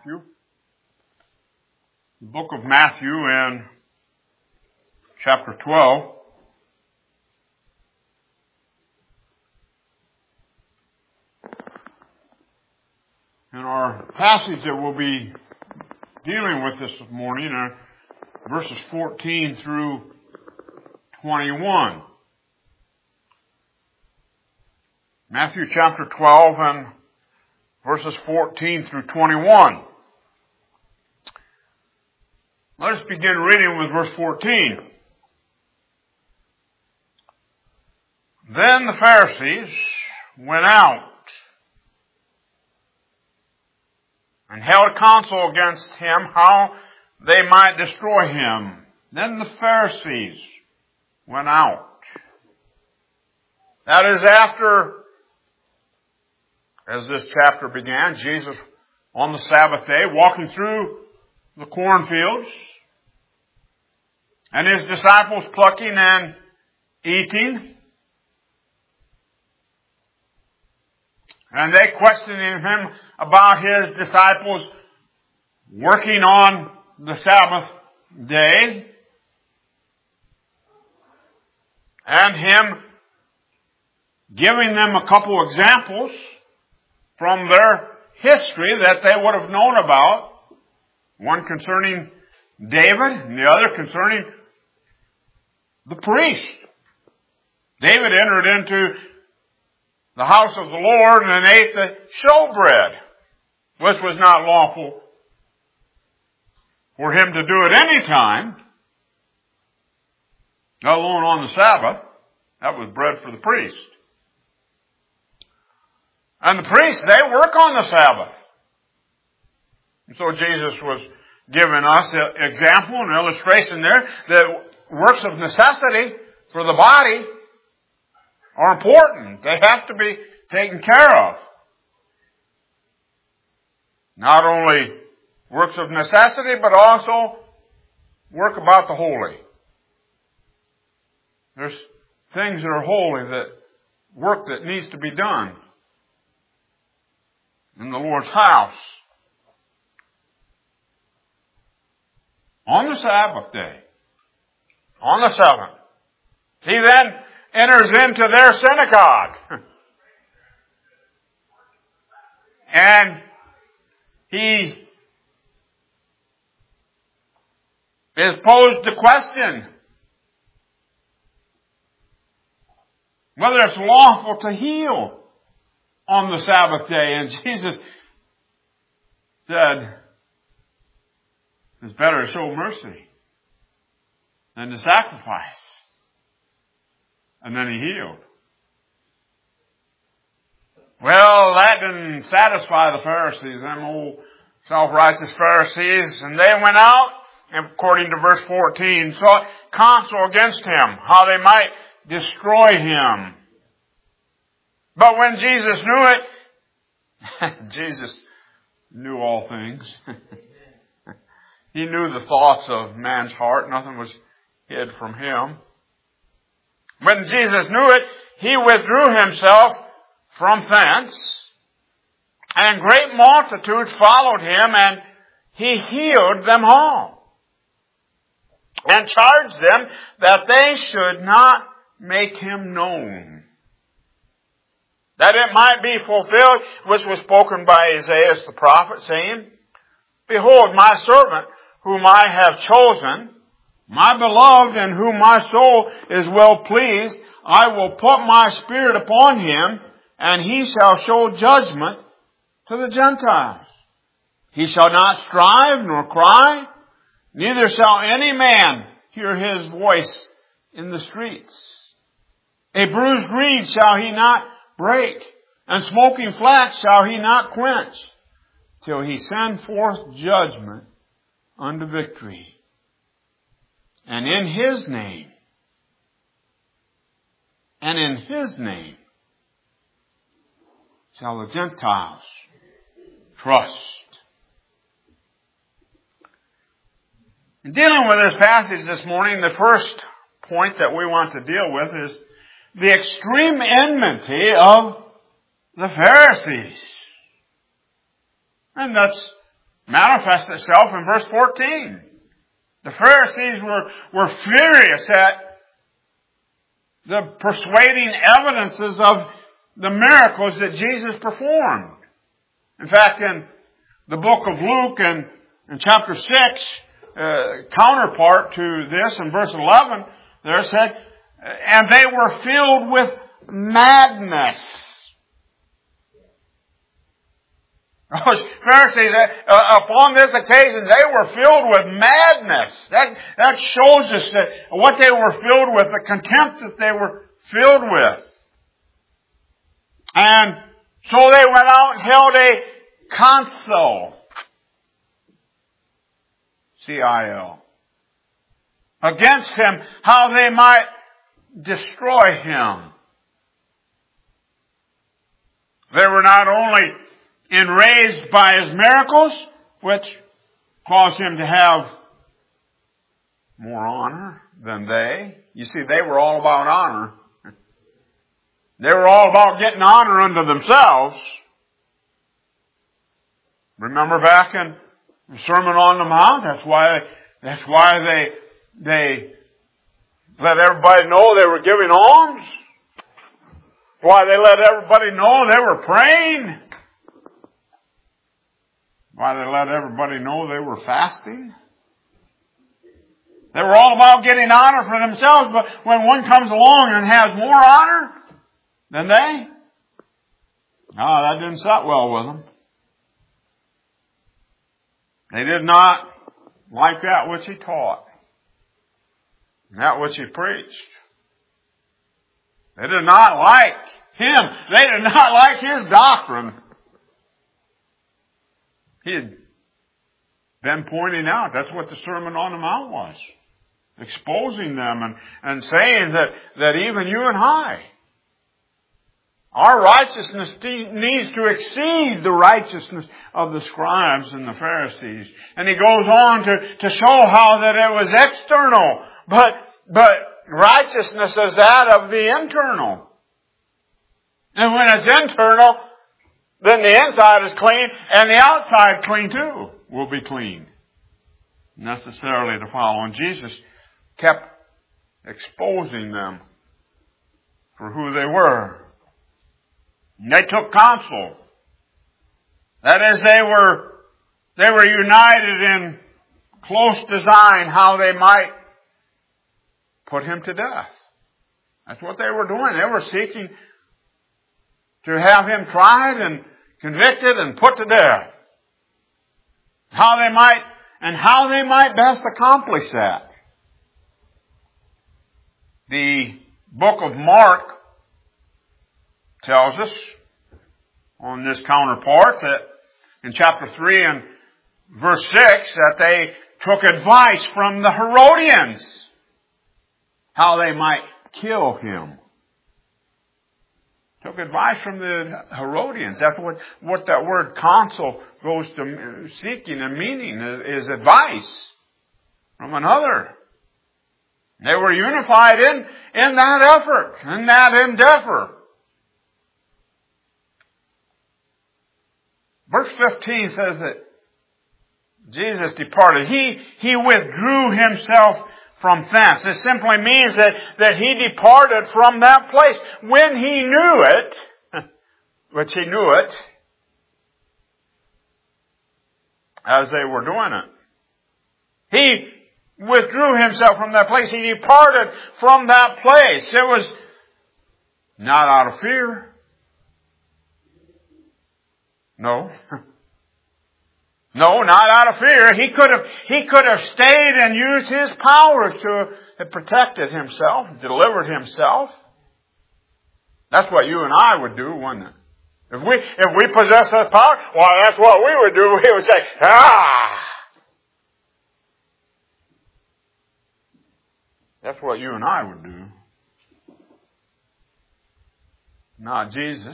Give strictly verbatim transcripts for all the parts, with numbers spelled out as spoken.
Matthew. The book of Matthew in chapter twelve. And our passage that we'll be dealing with this morning are verses fourteen through twenty-one. Matthew chapter twelve and verses fourteen through twenty-one. Let us begin reading with verse fourteen. Then the Pharisees went out and held counsel against him how they might destroy him. Then the Pharisees went out. That is after, as this chapter began, Jesus on the Sabbath day walking through the cornfields and his disciples plucking and eating. And they questioning him about his disciples working on the Sabbath day. And him giving them a couple examples from their history that they would have known about. One concerning David and the other concerning the priest. David entered into the house of the Lord and ate the showbread, which was not lawful for him to do at any time, let alone on the Sabbath. That was bread for the priest. And the priests, they work on the Sabbath. And so Jesus was giving us an example and illustration there that works of necessity for the body are important. They have to be taken care of. Not only works of necessity, but also work about the holy. There's things that are holy, that work that needs to be done in the Lord's house on the Sabbath day, on the seventh. He then enters into their synagogue. And he is posed the question whether it's lawful to heal on the Sabbath day. And Jesus said, it's better to show mercy than to sacrifice. And then he healed. Well, that didn't satisfy the Pharisees, them old self-righteous Pharisees. And they went out, according to verse fourteen, sought counsel against him, how they might destroy him. But when Jesus knew it, Jesus knew all things. He knew the thoughts of man's heart. Nothing was hid from him. When Jesus knew it, he withdrew himself from thence, and great multitudes followed him, and he healed them all, and charged them that they should not make him known, that it might be fulfilled which was spoken by Isaiah the prophet, saying, Behold, my servant, whom I have chosen, my beloved, in whom my soul is well pleased, I will put my spirit upon him, and he shall show judgment to the Gentiles. He shall not strive nor cry, neither shall any man hear his voice in the streets. A bruised reed shall he not break, and smoking flax shall he not quench, till he send forth judgment unto victory. And in his name, and in his name, shall the Gentiles trust. In dealing with this passage this morning, the first point that we want to deal with is the extreme enmity of the Pharisees. And that's manifests itself in verse fourteen. The Pharisees were, were furious at the persuading evidences of the miracles that Jesus performed. In fact, in the book of Luke and in chapter six, uh, counterpart to this in verse eleven, there said, and they were filled with madness. Pharisees, uh, upon this occasion, they were filled with madness. That, that shows us that what they were filled with, the contempt that they were filled with. And so they went out and held a council. C I L. Against him, how they might destroy him. They were not only enraged by his miracles, which caused him to have more honor than they. You see, they were all about honor. They were all about getting honor unto themselves. Remember back in the Sermon on the Mount, that's why, that's why they, they let everybody know they were giving alms. Why they let everybody know they were praying. Why they let everybody know they were fasting. They were all about getting honor for themselves, but when one comes along and has more honor than they, no, that didn't sit well with them. They did not like that which he taught, that which he preached. They did not like him. They did not like his doctrine. He had been pointing out, that's what the Sermon on the Mount was. Exposing them and, and saying that, that even you and I, our righteousness needs to exceed the righteousness of the scribes and the Pharisees. And he goes on to, to show how that it was external, but, but righteousness is that of the internal. And when it's internal, then the inside is clean, and the outside clean too, will be clean. Necessarily to follow. And Jesus kept exposing them for who they were. And they took counsel. That is, they were, they were united in close design how they might put him to death. That's what they were doing. They were seeking to have him tried and convicted and put to death. How they might, and how they might best accomplish that. The book of Mark tells us on this counterpart that in chapter three and verse six that they took advice from the Herodians how they might kill him. Took advice from the Herodians. That's what, what that word counsel goes to seeking and meaning, is, is advice from another. They were unified in, in that effort, in that endeavor. Verse fifteen says that Jesus departed. He, he withdrew himself from thence. It simply means that, that he departed from that place when he knew it, which he knew it, as they were doing it. He withdrew himself from that place. He departed from that place. It was not out of fear. No. No, not out of fear. He could have, he could have stayed and used his powers to have protected himself, delivered himself. That's what you and I would do, wouldn't it? If we, if we possess that power, well, that's what we would do. We would say, ah! That's what you and I would do. Not Jesus.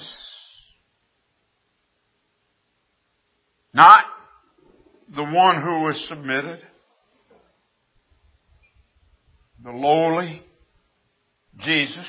Not the one who was submitted. The lowly Jesus.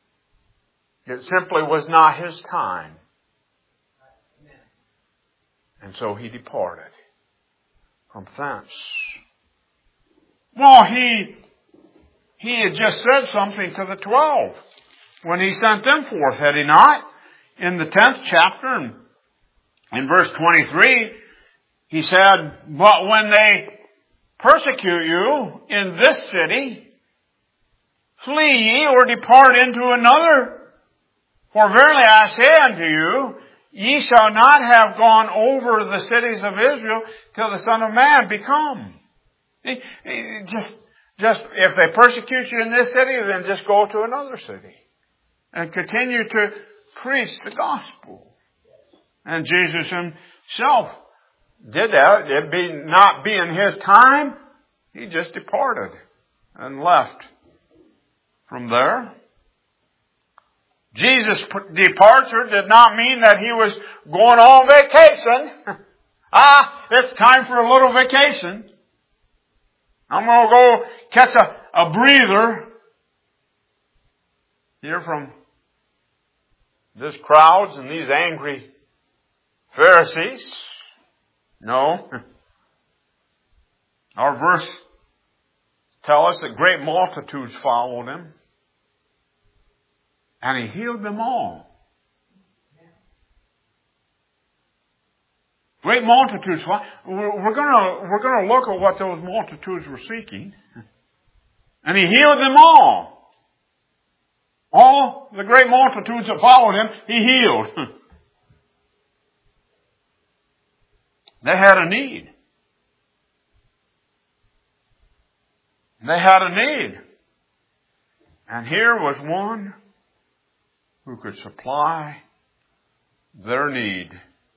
It simply was not his time. And so he departed from thence. Well, he, he had just said something to the twelve when he sent them forth, had he not? In the tenth chapter, and in verse twenty-three, he said, but when they persecute you in this city, flee ye or depart into another. For verily I say unto you, ye shall not have gone over the cities of Israel till the Son of Man be come. Just, just, if they persecute you in this city, then just go to another city. And continue to preach the gospel. And Jesus himself did that. It be not being his time, he just departed and left from there. Jesus' departure did not mean that he was going on vacation. ah, it's time for a little vacation. I'm going to go catch a, a breather. Hear from this crowds and these angry Pharisees. No. Our verse tells us that great multitudes followed him. And he healed them all. Great multitudes. We're gonna, we're gonna look at what those multitudes were seeking. And he healed them all. All the great multitudes that followed him, he healed. They had a need. They had a need. And here was one who could supply their need.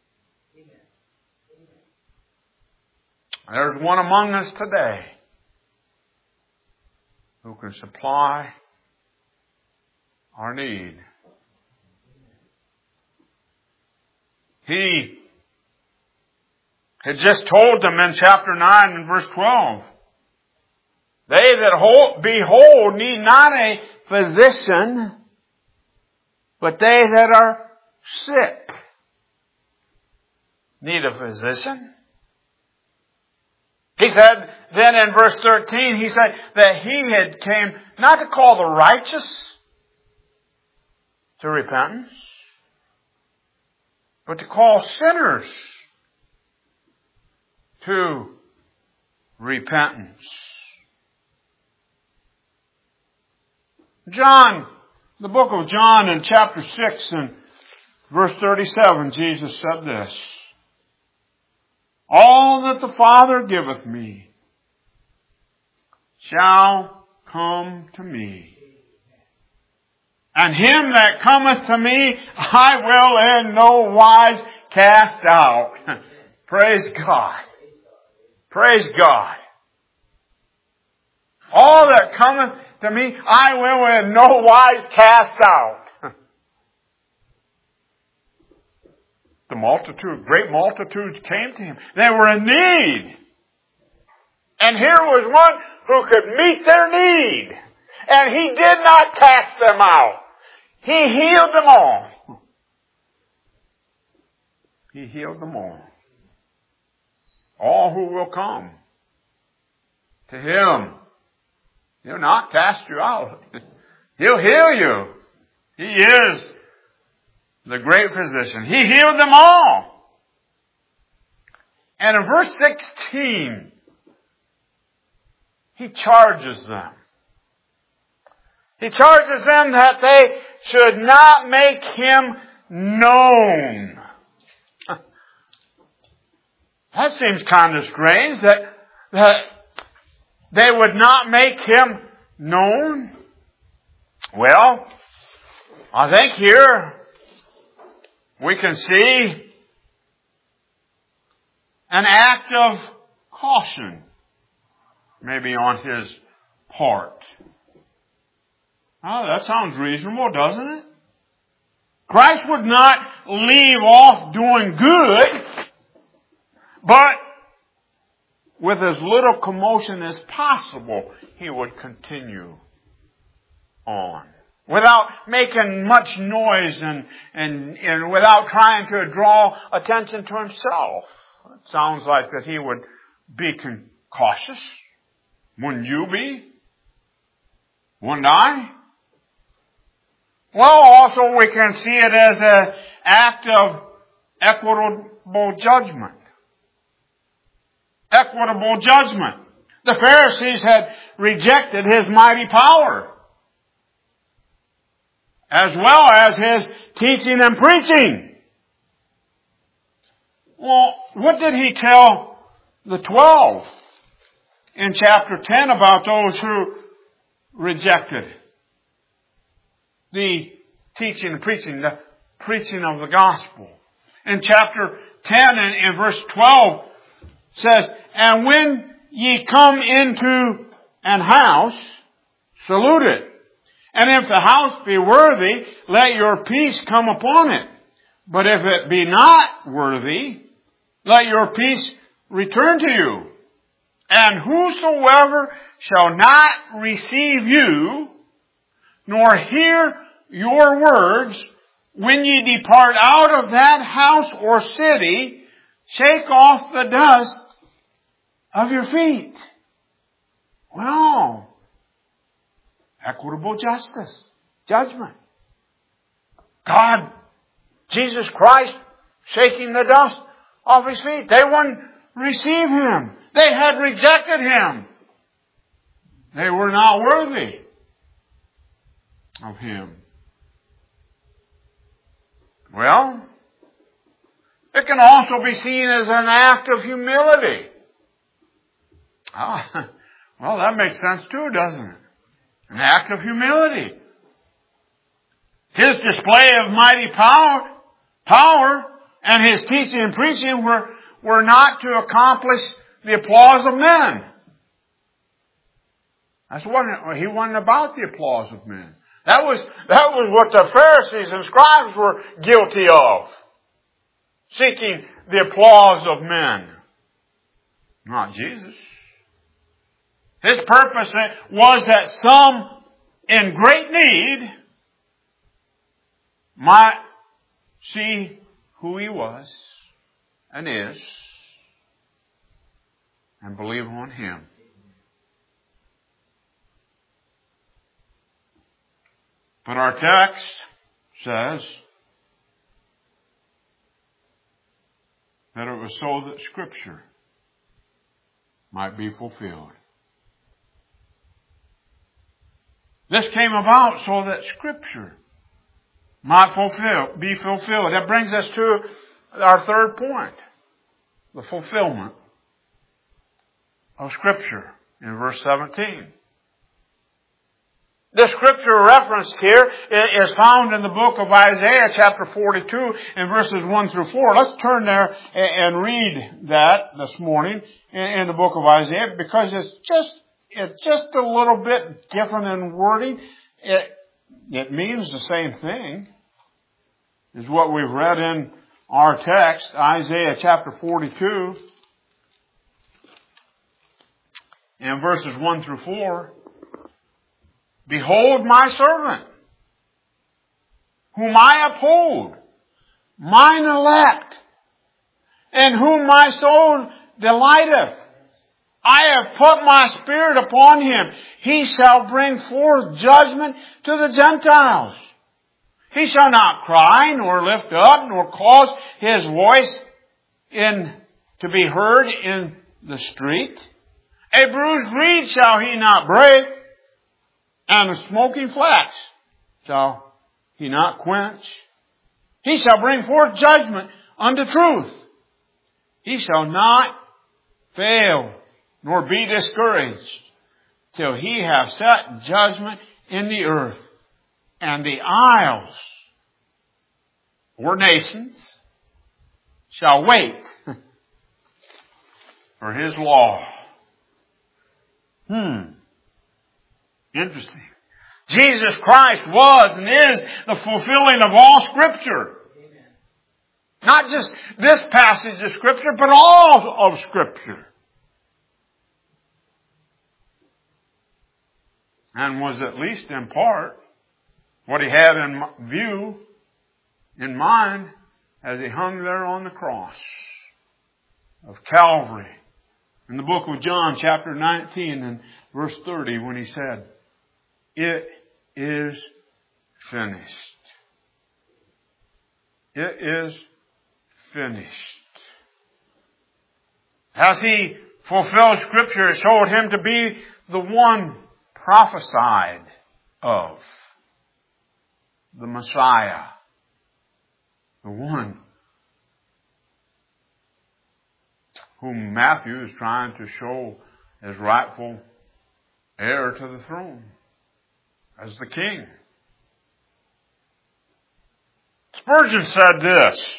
There's one among us today who can supply our need. He had just told them in chapter nine and verse twelve, they that hold, behold need not a physician, but they that are sick need a physician. He said, then in verse thirteen, he said that he had came not to call the righteous to repentance, but to call sinners to repentance. John, the book of John in chapter six and verse thirty-seven, Jesus said this, all that the Father giveth me shall come to me. And him that cometh to me, I will in no wise cast out. Praise God. Praise God. All that cometh to me, I will in no wise cast out. The multitude, great multitudes came to him. They were in need. And here was one who could meet their need. And he did not cast them out. He healed them all. He healed them all. All who will come to him. He'll not cast you out. He'll heal you. He is the great physician. He healed them all. And in verse sixteen, he charges them. He charges them that they should not make him known. That seems kind of strange that, that they would not make him known. Well, I think here we can see an act of caution maybe on his part. Oh, that sounds reasonable, doesn't it? Christ would not leave off doing good, but with as little commotion as possible, he would continue on. without making much noise and, and, and without trying to draw attention to himself. It sounds like that he would be cautious. Wouldn't you be? Wouldn't I? Well, also we can see it as an act of equitable judgment. Equitable judgment. The Pharisees had rejected his mighty power, as well as his teaching and preaching. Well, what did he tell the twelve in chapter ten about those who rejected the teaching and preaching, the preaching of the gospel? In chapter ten and in verse twelve says, "And when ye come into an house, salute it. And if the house be worthy, let your peace come upon it. But if it be not worthy, let your peace return to you. And whosoever shall not receive you, nor hear your words, when ye depart out of that house or city, shake off the dust of your feet." Well, equitable justice, judgment. God, Jesus Christ, shaking the dust off his feet. They wouldn't receive him. They had rejected him. They were not worthy of him. Well, it can also be seen as an act of humility. Ah, well, that makes sense too, doesn't it? An act of humility. His display of mighty power, power and his teaching and preaching were, were not to accomplish the applause of men. That's what, he wasn't about the applause of men. That was, that was what the Pharisees and scribes were guilty of. Seeking the applause of men. Not Jesus. His purpose was that some in great need might see who he was and is and believe on him. But our text says that it was so that Scripture might be fulfilled. This came about so that Scripture might fulfill, be fulfilled. That brings us to our third point. The fulfillment of Scripture in verse seventeen. The Scripture referenced here is found in the book of Isaiah chapter forty-two and verses one through four. Let's turn there and read that this morning in the book of Isaiah, because it's just It's just a little bit different in wording. It, it means the same thing as what we've read in our text, Isaiah chapter forty-two, and verses one through four. "Behold my servant, whom I uphold, mine elect, in whom my soul delighteth. I have put my Spirit upon him. He shall bring forth judgment to the Gentiles. He shall not cry, nor lift up, nor cause his voice in to be heard in the street. A bruised reed shall he not break, and a smoking flax shall he not quench. He shall bring forth judgment unto truth. He shall not fail, nor be discouraged, till he have set judgment in the earth. And the isles, or nations, shall wait for his law." Hmm. Interesting. Jesus Christ was and is the fulfilling of all Scripture. Amen. Not just this passage of Scripture, but all of Scripture. And was at least in part what he had in view, in mind, as he hung there on the cross of Calvary. In the book of John, chapter nineteen and verse thirty, when he said, "It is finished." It is finished. As he fulfilled Scripture, it showed him to be the one prophesied of, the Messiah, the one whom Matthew is trying to show as rightful heir to the throne, as the king. Spurgeon said this: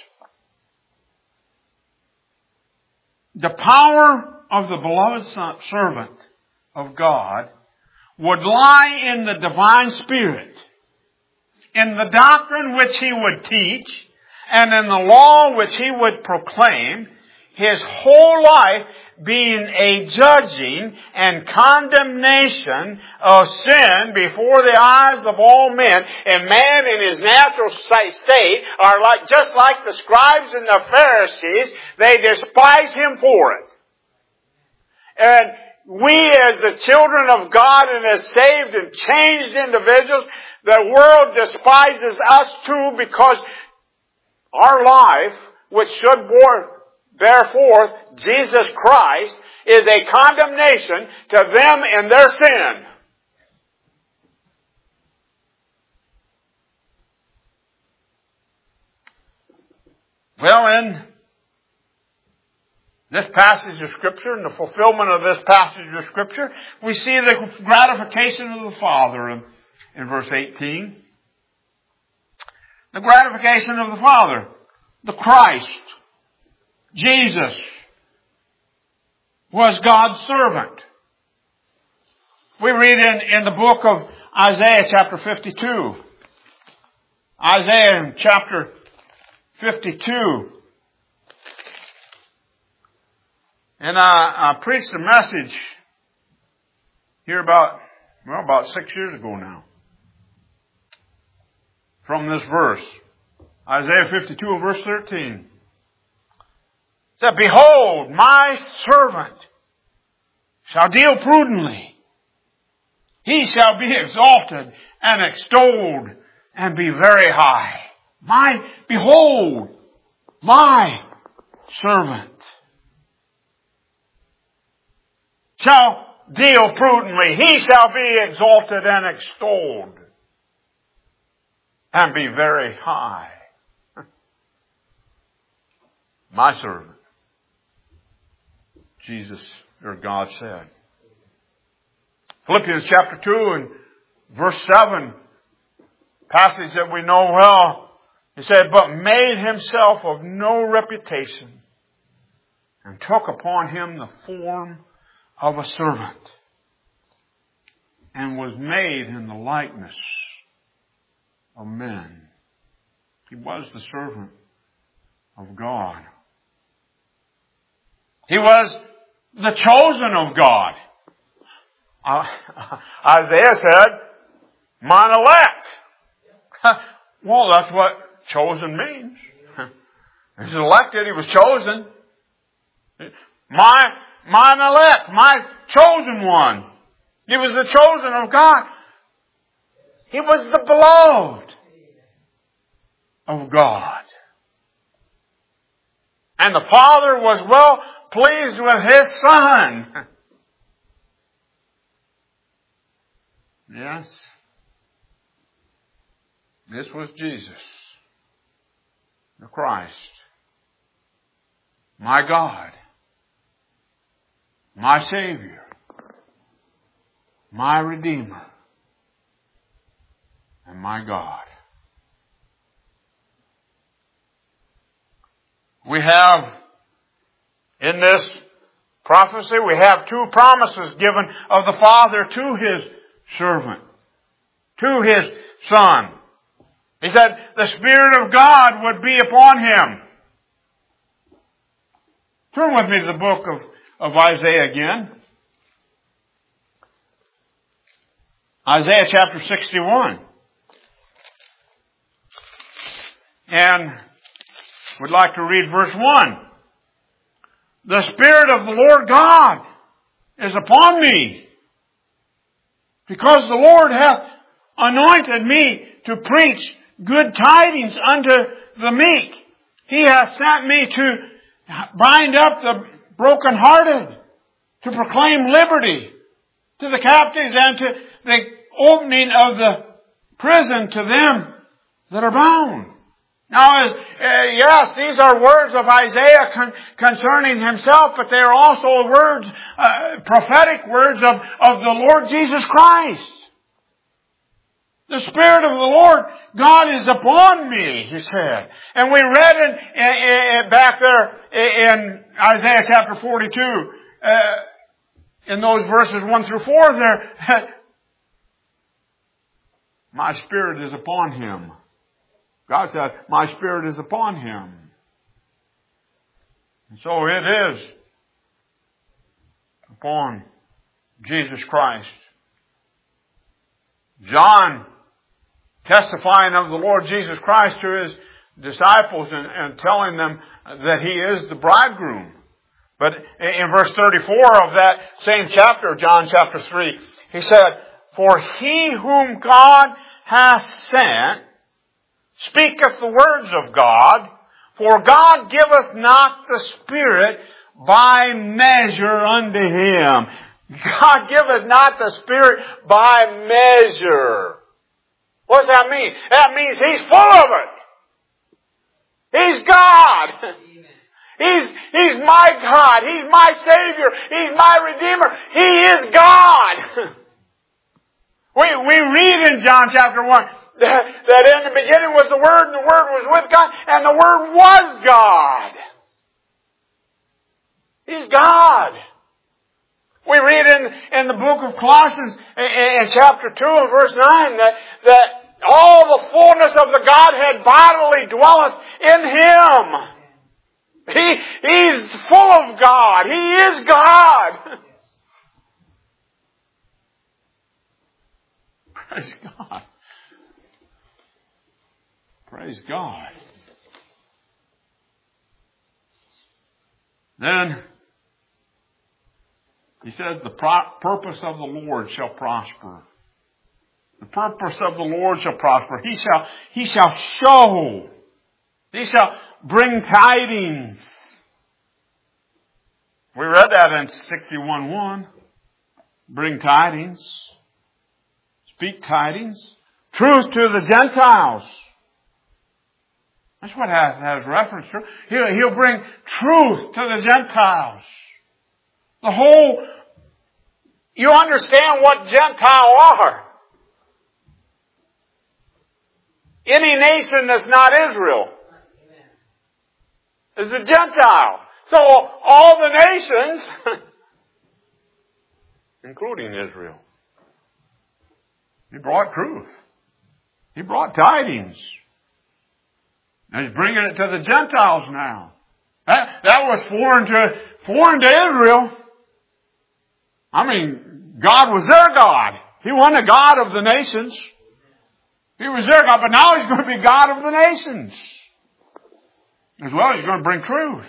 the power of the beloved son, servant of God would lie in the divine Spirit, in the doctrine which he would teach, and in the law which he would proclaim, his whole life being a judging and condemnation of sin before the eyes of all men. And man in his natural state are like, just like the scribes and the Pharisees, they despise him for it. And we as the children of God and as saved and changed individuals, the world despises us too, because our life, which should bear forth Jesus Christ, is a condemnation to them in their sin. Well, in this passage of Scripture, in the fulfillment of this passage of Scripture, we see the gratification of the Father in, in verse eighteen. The gratification of the Father, the Christ, Jesus, was God's servant. We read in, in the book of Isaiah chapter fifty-two. Isaiah in chapter fifty-two. And I, I preached a message here about, well, about six years ago now, from this verse. Isaiah fifty-two verse thirteen. It said, "Behold, my servant shall deal prudently. He shall be exalted and extolled and be very high." My, behold, my servant shall deal prudently. He shall be exalted and extolled and be very high. My servant, Jesus or God said. Philippians chapter two and verse seven, passage that we know well. He said, "But made himself of no reputation, and took upon him the form of a servant, and was made in the likeness of men." He was the servant of God. He was the chosen of God. Uh, Isaiah said, "Mine elect." Well, that's what chosen means. He was elected, he was chosen. My, mine elect, my chosen one. He was the chosen of God. He was the beloved of God. And the Father was well pleased with His Son. Yes. This was Jesus, the Christ, my God, my Savior, my Redeemer, and my God. We have, in this prophecy, we have two promises given of the Father to His servant, to His Son. He said the Spirit of God would be upon Him. Turn with me to the book of, of Isaiah again. Isaiah chapter sixty-one. And we'd like to read verse one. The Spirit of the Lord God is upon me, because the Lord hath anointed me to preach good tidings unto the meek. He hath sent me to bind up the brokenhearted, to proclaim liberty to the captives, and to the opening of the prison to them that are bound. Now, as, uh, yes, these are words of Isaiah con- concerning himself, but they are also words, uh, prophetic words of, of the Lord Jesus Christ. The Spirit of the Lord God is upon me, he said. And we read in, in, in back there in Isaiah chapter forty-two, uh, in those verses one through four there, my Spirit is upon him. God said, my Spirit is upon him. And so it is upon Jesus Christ. John, testifying of the Lord Jesus Christ to his disciples and, and telling them that he is the bridegroom. But in verse thirty-four of that same chapter, John chapter three, he said, for he whom God hath sent speaketh the words of God, for God giveth not the Spirit by measure unto him. God giveth not the Spirit by measure. What does that mean? That means He's full of it. He's God. He's, He's my God. He's my Savior. He's my Redeemer. He is God. We, we read in John chapter one that, that in the beginning was the Word, and the Word was with God, and the Word was God. He's God. We read in, in the book of Colossians in, in chapter two and verse nine that, that all the fullness of the Godhead bodily dwelleth in Him. He, He's full of God. He is God. Praise God. Praise God. Then he says, the pro- purpose of the Lord shall prosper. The purpose of the Lord shall prosper. He shall, he shall show. He shall bring tidings. We read that in sixty-one one. Bring tidings. Speak tidings. Truth to the Gentiles. That's what has, has reference to. He'll, he'll bring truth to the Gentiles. The whole, you understand what Gentile are. Any nation that's not Israel is a Gentile. So all the nations, including Israel, He brought truth. He brought tidings. And He's bringing it to the Gentiles now. That, that was foreign to, foreign to Israel. I mean, God was their God. He wasn't the God of the nations. He was their God, but now He's going to be God of the nations. As well, He's going to bring truth.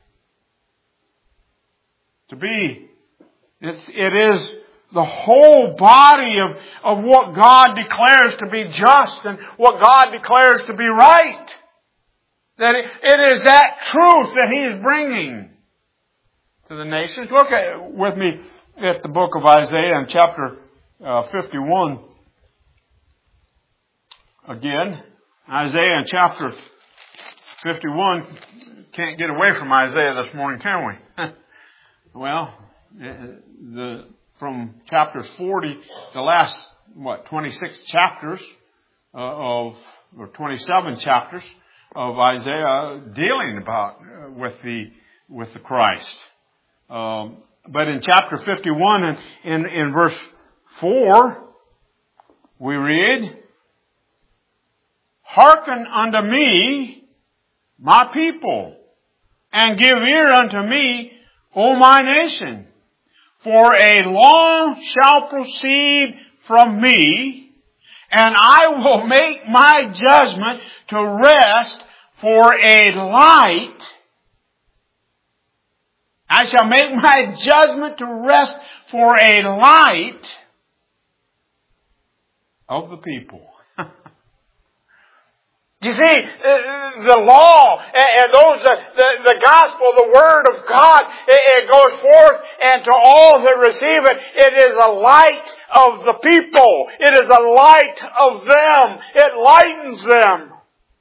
To be, it's, it is the whole body of, of what God declares to be just and what God declares to be right. That it, it is that truth that He is bringing to the nations. Look at, with me at the book of Isaiah in chapter uh, fifty-one. Again, Isaiah in chapter fifty-one. Can't get away from Isaiah this morning, can we? Well, the from chapter forty, the last, what, twenty-six chapters uh, of, or twenty-seven chapters of Isaiah dealing about uh, with the, with the Christ. Um, but in chapter fifty-one and in, in verse four, we read, hearken unto me, my people, and give ear unto me, O my nation. For a law shall proceed from me, and I will make my judgment to rest for a light. I shall make my judgment to rest for a light of the people. You see, the law and those, the, the gospel, the Word of God, it goes forth, and to all that receive it, it is a light of the people. It is a light of them. It lightens them.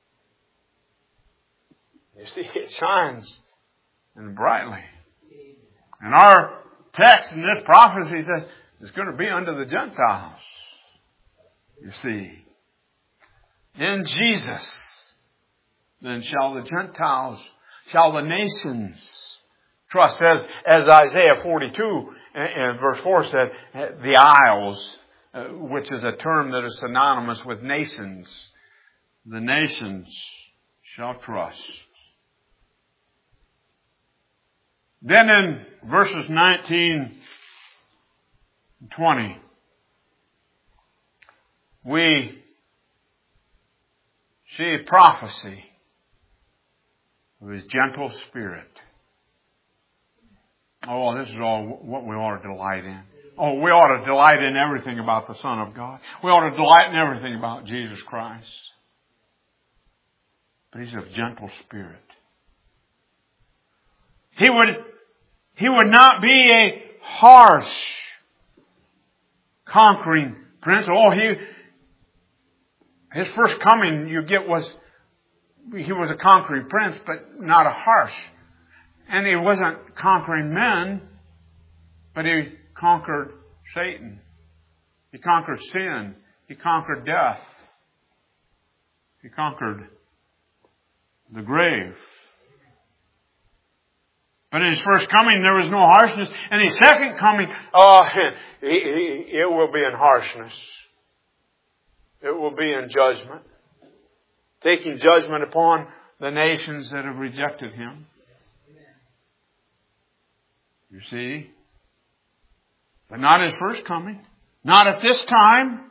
You see, it shines and brightly. And our text in this prophecy says it's going to be unto the Gentiles. You see. In Jesus, then shall the Gentiles, shall the nations trust. As, as Isaiah forty-two and verse four said, the isles, uh, which is a term that is synonymous with nations, the nations shall trust. Then in verses nineteen and twenty, we see a prophecy of His gentle spirit. Oh, this is all what we ought to delight in. Oh, we ought to delight in everything about the Son of God. We ought to delight in everything about Jesus Christ. But He's of gentle spirit. He would, He would not be a harsh, conquering prince. Oh, He... His first coming, you get, was, He was a conquering prince, but not a harsh. And He wasn't conquering men, but He conquered Satan. He conquered sin. He conquered death. He conquered the grave. But in His first coming, there was no harshness. And His second coming, oh, he, he, it will be in harshness. It will be in judgment. Taking judgment upon the nations that have rejected Him. You see? But not His first coming. Not at this time.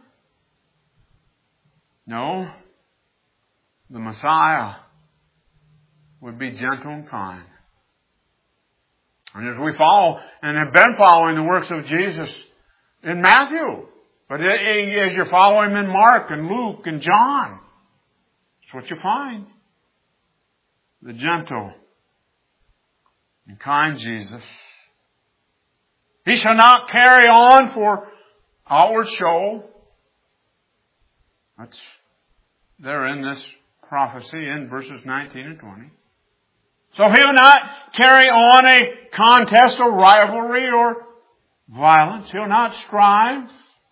No. The Messiah would be gentle and kind. And as we follow and have been following the works of Jesus in Matthew, but as you follow Him in Mark and Luke and John, that's what you find. The gentle and kind Jesus. He shall not carry on for outward show. That's there in this prophecy in verses nineteen and twenty. So He'll not carry on a contest or rivalry or violence. He'll not strive.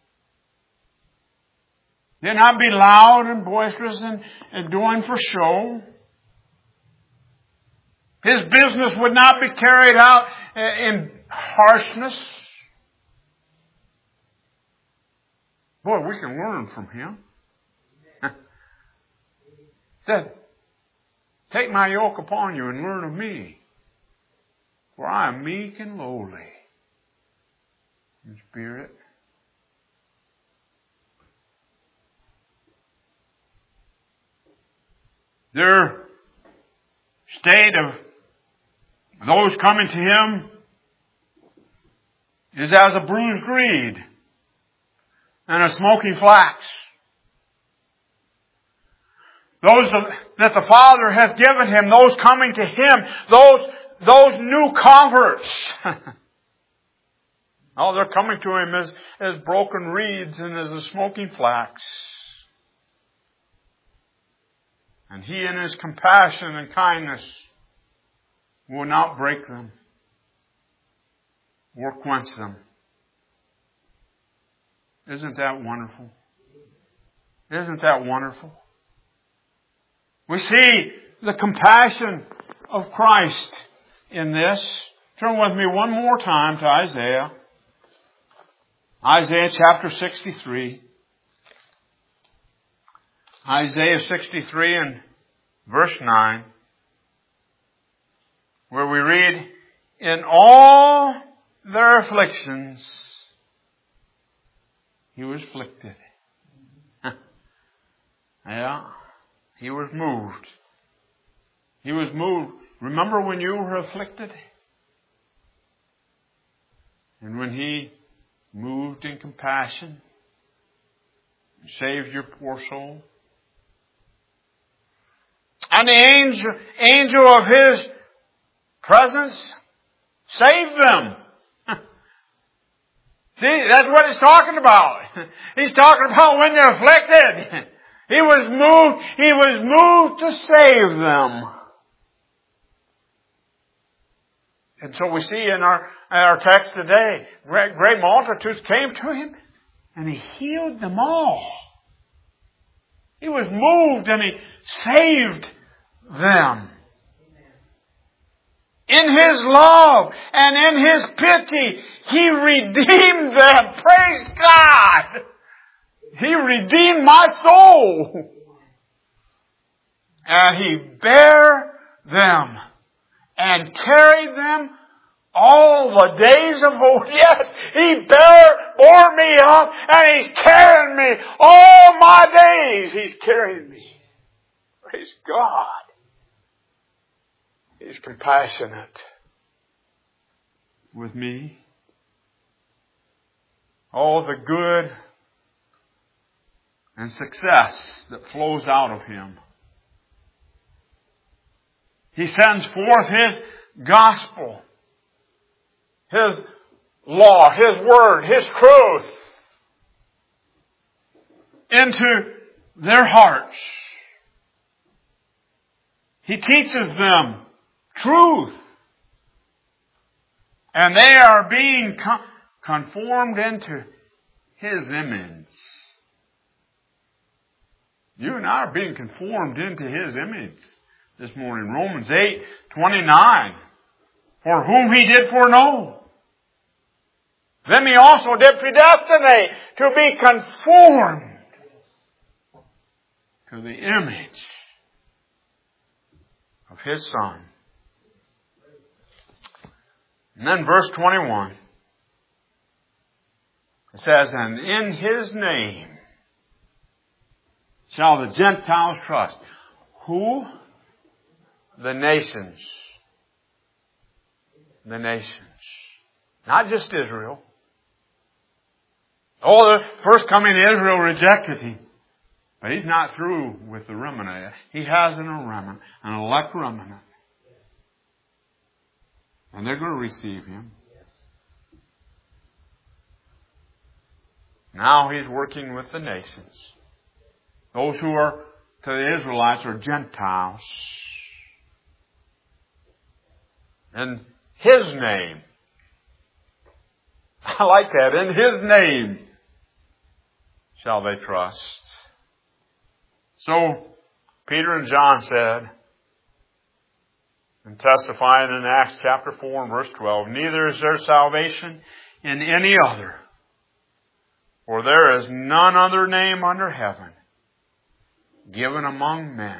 He'll not be loud and boisterous and, and doing for show. His business would not be carried out in harshness. Boy, we can learn from Him. He said, take my yoke upon you and learn of me, for I am meek and lowly in spirit. Their state of those coming to Him is as a bruised reed and a smoking flax. Those that the Father hath given Him, those coming to Him, those, those new converts. Oh, they're coming to Him as, as broken reeds and as a smoking flax. And He in His compassion and kindness will not break them or quench them. Isn't that wonderful? Isn't that wonderful? We see the compassion of Christ in this. Turn with me one more time to Isaiah. Isaiah chapter sixty-three. Isaiah sixty-three and verse nine, where we read, in all their afflictions He was afflicted. Yeah, He was moved He was moved. Remember when you were afflicted? And when He moved in compassion and saved your poor soul? And the angel, angel of His presence saved them. See, that's what He's talking about. He's talking about when they're afflicted. He was moved, He was moved to save them. And so we see in our, in our text today, great, great multitudes came to Him and He healed them all. He was moved and He saved them. In His love and in His pity, He redeemed them. Praise God! He redeemed my soul. And He bare them and carried them all the days of old. Yes, He bare, bore me up and He's carrying me all my days. He's carrying me. Praise God. He's compassionate with me. All the good and success that flows out of Him. He sends forth His gospel, His law, His word, His truth into their hearts. He teaches them truth. And they are being con- conformed into His image. You and I are being conformed into His image this morning. Romans eight twenty-nine. For whom He did foreknow, them He also did predestinate to be conformed to the image of His Son. And then verse twenty-one. It says, and in His name shall the Gentiles trust. Who? The nations. The nations. Not just Israel. Oh, the first coming to Israel rejected Him. But He's not through with the remnant. He has an remnant, an elect remnant. And they're going to receive Him. Now He's working with the nations. Those who are to the Israelites are Gentiles. In His name. I like that. In His name shall they trust. So, Peter and John said, and testifying in Acts chapter four and verse twelve, neither is there salvation in any other, for there is none other name under heaven given among men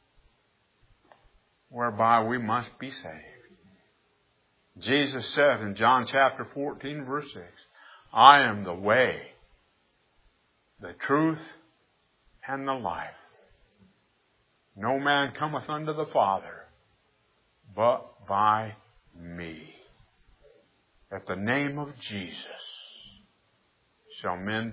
whereby we must be saved. Jesus said in John chapter fourteen verse six, I am the way, the truth, and the life. No man cometh unto the Father but by me. At the name of Jesus shall men